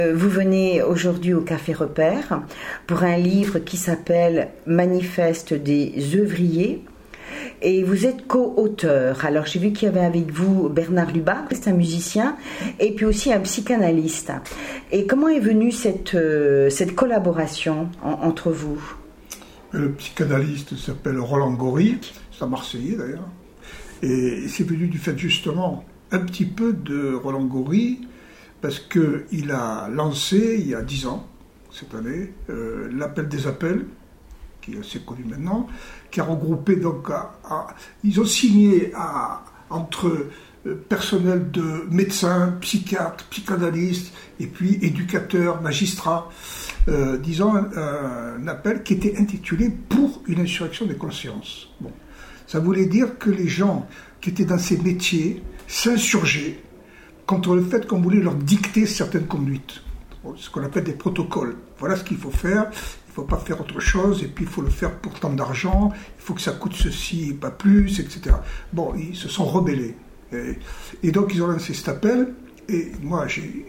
Vous venez aujourd'hui au Café Repère pour un livre qui s'appelle Manifeste des œuvriers et vous êtes co-auteur. Alors j'ai vu qu'il y avait avec vous Bernard Lubat, c'est un musicien et puis aussi un psychanalyste. Et comment est venue cette collaboration entre vous? Le psychanalyste s'appelle Roland Gori, c'est un Marseillais d'ailleurs, et c'est venu du fait justement un petit peu de Roland Gori, parce qu'il a lancé, il y a 10 ans, cette année, l'Appel des Appels, qui est assez connu maintenant, qui a regroupé donc, ils ont signé entre personnel de médecins, psychiatres, psychanalystes, et puis éducateurs, magistrats, disons un appel qui était intitulé « Pour une insurrection des consciences ». Bon. Ça voulait dire que les gens qui étaient dans ces métiers s'insurgeaient contre le fait qu'on voulait leur dicter certaines conduites, ce qu'on appelle des protocoles. Voilà ce qu'il faut faire, il ne faut pas faire autre chose, et puis il faut le faire pour tant d'argent, il faut que ça coûte ceci et pas plus, etc. Bon, ils se sont rebellés. Et donc ils ont lancé cet appel, et moi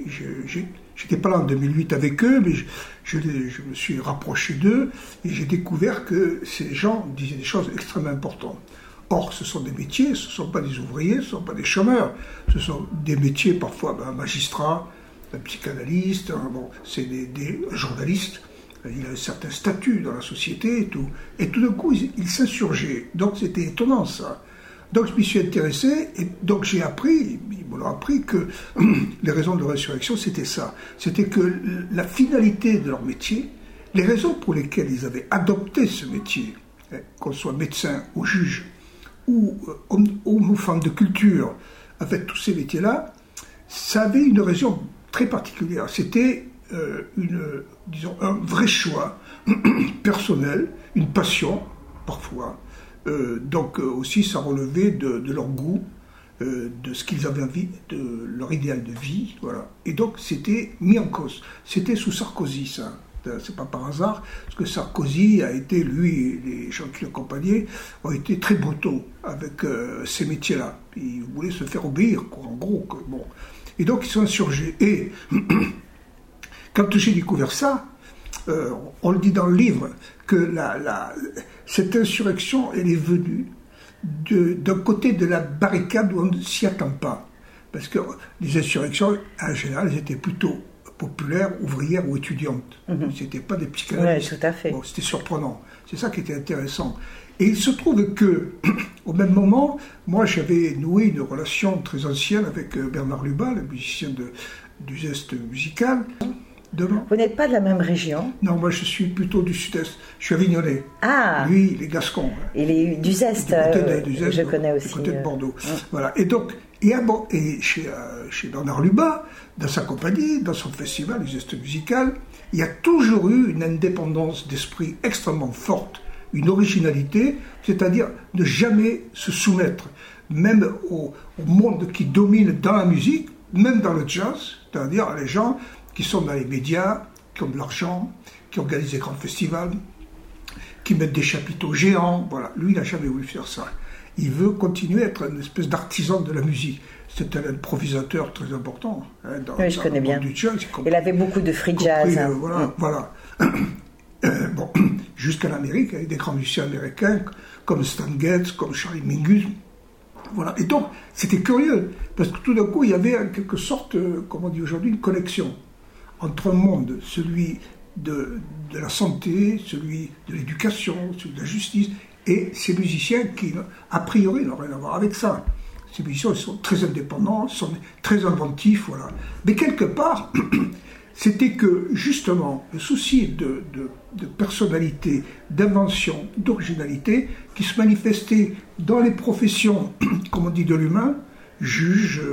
j'étais pas là en 2008 avec eux, mais je me suis rapproché d'eux, et j'ai découvert que ces gens disaient des choses extrêmement importantes. Or, ce sont des métiers, ce ne sont pas des ouvriers, ce ne sont pas des chômeurs. Ce sont des métiers, parfois, un magistrat, un psychanalyste, c'est des journalistes. Il a un certain statut dans la société et tout. Et tout d'un coup, il s'insurgeait. Donc, c'était étonnant, ça. Donc, je m'y suis intéressé, et donc j'ai appris, ils m'ont appris que les raisons de leur insurrection, c'était ça. C'était que la finalité de leur métier, les raisons pour lesquelles ils avaient adopté ce métier, qu'on soit médecin ou juge, ou homme ou femme de culture, avec tous ces métiers-là, ça avait une raison très particulière. C'était un vrai choix personnel, une passion, parfois. Donc aussi, ça relevait de leur goût, de ce qu'ils avaient envie, de leur idéal de vie. Voilà. Et donc, c'était mis en cause. C'était sous Sarkozy, ça. C'est pas par hasard, parce que Sarkozy a été, lui et les gens qui l'accompagnaient, ont été très brutaux avec ces métiers-là. Ils voulaient se faire obéir, quoi, en gros. Bon. Et donc ils sont insurgés. Et quand j'ai découvert ça, on le dit dans le livre, que cette insurrection, elle est venue d'un côté de la barricade où on ne s'y attend pas. Parce que les insurrections, en général, elles étaient plutôt populaires, ouvrières ou étudiantes. C'était pas des psychanalystes. Oui, tout à fait. Bon, c'était surprenant. C'est ça qui était intéressant. Et il se trouve que, au même moment, moi j'avais noué une relation très ancienne avec Bernard Lubat, le musicien du geste musical. Vous n'êtes pas de la même région? Non, moi je suis plutôt du sud-est. Je suis avignonnais. Ah. Lui, il est gascon. Il est du Zest. Du Zest, je connais aussi. Du côté de Bordeaux. Voilà. Et donc, chez Bernard Lubat, dans sa compagnie, dans son festival, le geste musical, il y a toujours eu une indépendance d'esprit extrêmement forte, une originalité, c'est-à-dire ne jamais se soumettre, même au monde qui domine dans la musique, même dans le jazz, c'est-à-dire les gens qui sont dans les médias, qui ont de l'argent, qui organisent des grands festivals, qui mettent des chapiteaux géants. Voilà. Lui, il n'a jamais voulu faire ça. Il veut continuer à être une espèce d'artisan de la musique. C'est un improvisateur très important. Oui, je connais bien. Du jazz, il avait beaucoup de free jazz. Voilà. Bon, jusqu'à l'Amérique, avec des grands musiciens américains comme Stan Getz, comme Charlie Mingus. Voilà. Et donc, c'était curieux, parce que tout d'un coup, il y avait en quelque sorte, comme on dit aujourd'hui, une connexion entre un monde, celui de la santé, celui de l'éducation, celui de la justice, et ces musiciens qui, a priori, n'ont rien à voir avec ça. Ces musiciens, ils sont très indépendants, ils sont très inventifs, voilà. Mais quelque part, c'était que, justement, le souci de personnalité, d'invention, d'originalité, qui se manifestait dans les professions, comme on dit, de l'humain, juge,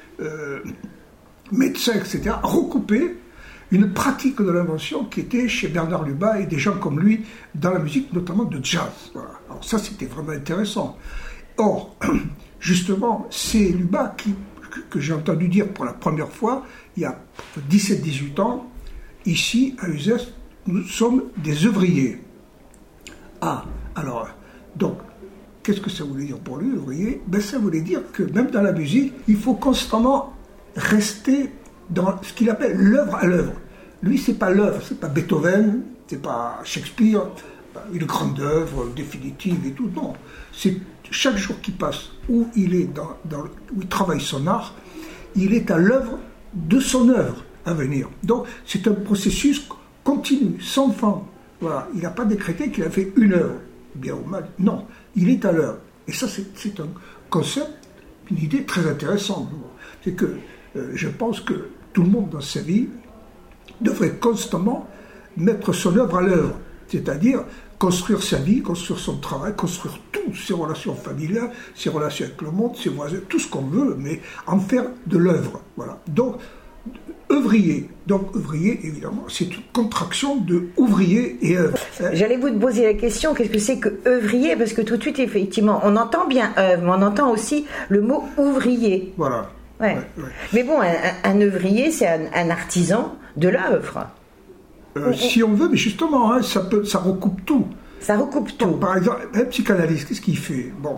médecin, etc., recoupait une pratique de l'invention qui était chez Bernard Lubat et des gens comme lui dans la musique, notamment de jazz. Voilà. Alors ça, c'était vraiment intéressant. Or, justement, c'est Lubat que j'ai entendu dire pour la première fois, il y a 17-18 ans, ici, à Uzès, nous sommes des ouvriers. Ah, alors, donc, qu'est-ce que ça voulait dire pour lui, ouvrier? Ben, ça voulait dire que même dans la musique, il faut constamment rester dans ce qu'il appelle l'œuvre à l'œuvre. Lui, c'est pas l'œuvre, c'est pas Beethoven, c'est pas Shakespeare, une grande œuvre définitive et tout. Non, c'est chaque jour qui passe où il est où il travaille son art, il est à l'œuvre de son œuvre à venir. Donc, c'est un processus continu, sans fin. Voilà, il n'a pas décrété qu'il a fait une œuvre, bien ou mal. Non, il est à l'œuvre. Et ça, c'est un concept, une idée très intéressante. C'est que je pense que tout le monde dans sa vie devrait constamment mettre son œuvre à l'œuvre. C'est-à-dire construire sa vie, construire son travail, construire toutes ses relations familiales, ses relations avec le monde, ses voisins, tout ce qu'on veut, mais en faire de l'œuvre. Voilà. Donc, œuvrier. Donc, œuvrier, évidemment, c'est une contraction de ouvrier et œuvre. J'allais vous poser la question, qu'est-ce que c'est que œuvrier? Parce que tout de suite, effectivement, on entend bien œuvre, mais on entend aussi le mot ouvrier. Voilà. Ouais. Mais bon, un œuvrier, c'est un artisan de l'œuvre. Si on veut, mais justement, ça recoupe tout. Ça recoupe tout. Par exemple, un psychanalyste, qu'est-ce qu'il fait? Bon,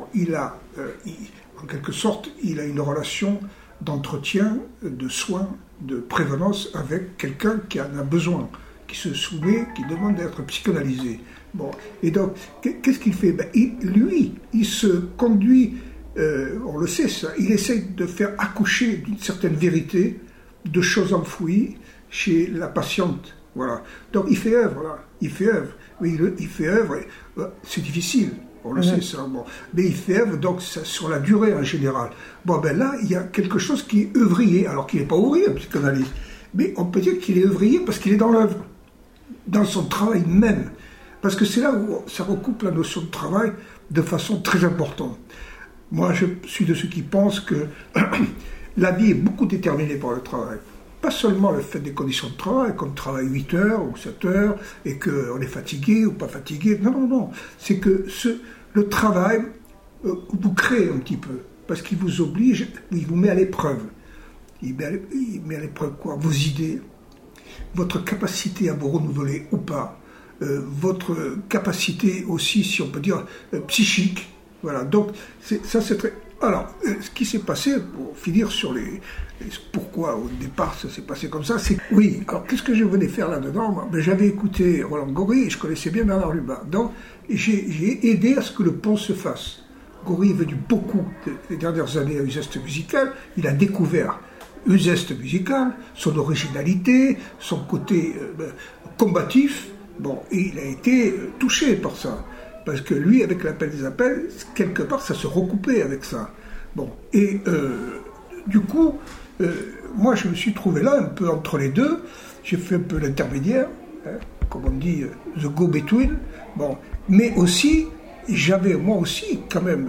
en quelque sorte, il a une relation d'entretien, de soins, de prévenance avec quelqu'un qui en a besoin, qui se soumet, qui demande d'être psychanalysé. Bon, et donc, qu'est-ce qu'il fait? Il se conduit, on le sait ça, il essaie de faire accoucher d'une certaine vérité, de choses enfouies chez la patiente. Voilà. Donc il fait œuvre, là. Il fait œuvre. Oui, il fait œuvre. C'est difficile, on le sait ça. Bon. Mais il fait œuvre, donc ça, sur la durée en général. Bon, ben là, il y a quelque chose qui est œuvrier, alors qu'il n'est pas ouvrier, un psychanalyste. Mais on peut dire qu'il est œuvrier parce qu'il est dans l'œuvre, dans son travail même. Parce que c'est là où ça recoupe la notion de travail de façon très importante. Moi, je suis de ceux qui pensent que la vie est beaucoup déterminée par le travail. Pas seulement le fait des conditions de travail, qu'on travaille 8 heures ou 7 heures et qu'on est fatigué ou pas fatigué. Non. C'est que le travail vous crée un petit peu, parce qu'il vous oblige, il vous met à l'épreuve. Il met à l'épreuve quoi? Vos idées, votre capacité à vous renouveler ou pas, votre capacité aussi, si on peut dire, psychique. Voilà, donc ça c'est très... Alors, ce qui s'est passé, pour finir sur pourquoi au départ ça s'est passé comme ça, c'est... Oui, alors qu'est-ce que je venais faire là-dedans? J'avais écouté Roland Gori et je connaissais bien Bernard Lubin. Donc, j'ai aidé à ce que le pont se fasse. Gori est venu beaucoup, les dernières années, à Uzeste Musical. Il a découvert Uzeste Musical, son originalité, son côté combatif. Bon, et il a été touché par ça. Parce que lui, avec l'appel des appels, quelque part, ça se recoupait avec ça. Bon, et du coup, moi, je me suis trouvé là, un peu entre les deux. J'ai fait un peu l'intermédiaire, comme on dit, the go-between. Bon, mais aussi, j'avais moi aussi, quand même,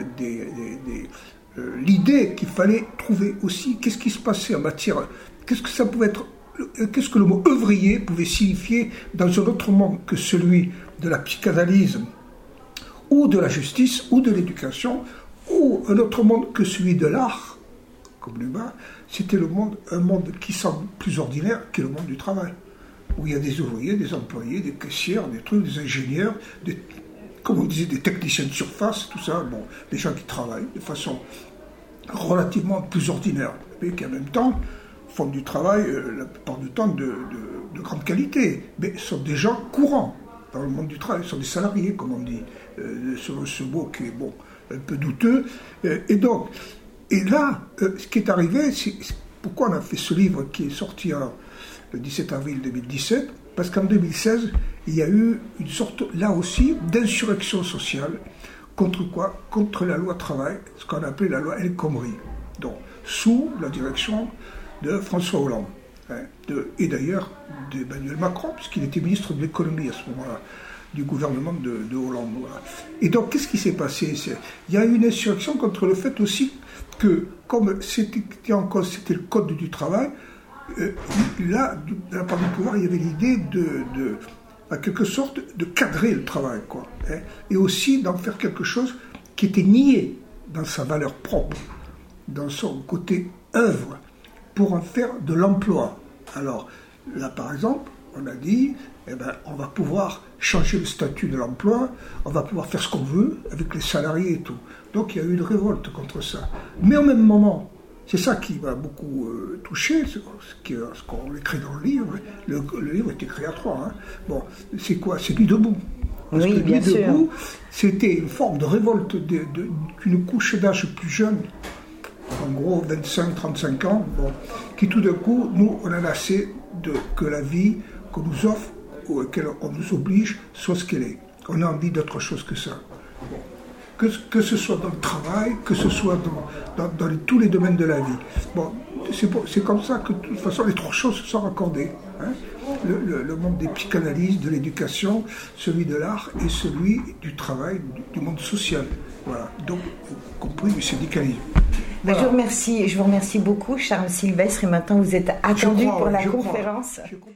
l'idée qu'il fallait trouver aussi qu'est-ce qui se passait en matière, qu'est-ce que ça pouvait être, qu'est-ce que le mot œuvrier pouvait signifier dans un autre monde que celui de la psychanalyse, ou de la justice, ou de l'éducation, ou un autre monde que celui de l'art, comme l'humain. C'était un monde qui semble plus ordinaire que le monde du travail, où il y a des ouvriers, des employés, des caissières, des trucs, des ingénieurs, comme on disait, des techniciens de surface, tout ça, bon, des gens qui travaillent de façon relativement plus ordinaire, mais qui en même temps font du travail, la plupart du temps, de grande qualité, mais sont des gens courants dans le monde du travail, sont des salariés, comme on dit, selon ce mot qui est bon, un peu douteux. Et là, ce qui est arrivé, c'est pourquoi on a fait ce livre qui est sorti le 17 avril 2017, parce qu'en 2016, il y a eu une sorte, là aussi, d'insurrection sociale. Contre quoi? Contre la loi travail, ce qu'on appelait la loi El Khomri, donc sous la direction de François Hollande, et d'ailleurs d'Emmanuel Macron, puisqu'il était ministre de l'économie à ce moment-là, du gouvernement de Hollande. Voilà. Et donc, qu'est-ce qui s'est passé? Il y a eu une insurrection contre le fait aussi que, comme c'était le code du travail, là, de la part du pouvoir, il y avait l'idée en quelque sorte, de cadrer le travail, quoi, et aussi d'en faire quelque chose qui était nié dans sa valeur propre, dans son côté œuvre, pour en faire de l'emploi. Alors, là, par exemple, on a dit, on va pouvoir changer le statut de l'emploi, on va pouvoir faire ce qu'on veut avec les salariés et tout. Donc, il y a eu une révolte contre ça. Mais au même moment, C'est ça qui m'a beaucoup touché, ce qu'on écrit dans le livre. Le livre est écrit à 3. Hein. Bon, c'est quoi? C'est Nuit debout. Parce oui, que bien Nuit sûr. debout, c'était une forme de révolte d'une couche d'âge plus jeune, en gros 25-35 ans, bon, qui tout d'un coup, nous, on a lassé que la vie qu'on nous offre, ou qu'elle on nous oblige, soit ce qu'elle est. On a envie d'autre chose que ça. Bon. Que ce soit dans le travail, que ce soit dans tous les domaines de la vie. Bon, c'est comme ça que, de toute façon, les 3 choses se sont raccordées. Hein. Le monde des psychanalyses, de l'éducation, celui de l'art et celui du travail, du monde social. Voilà. Donc, y compris du syndicalisme. Voilà. Je vous remercie beaucoup, Charles Sylvestre, et maintenant vous êtes attendu pour la conférence.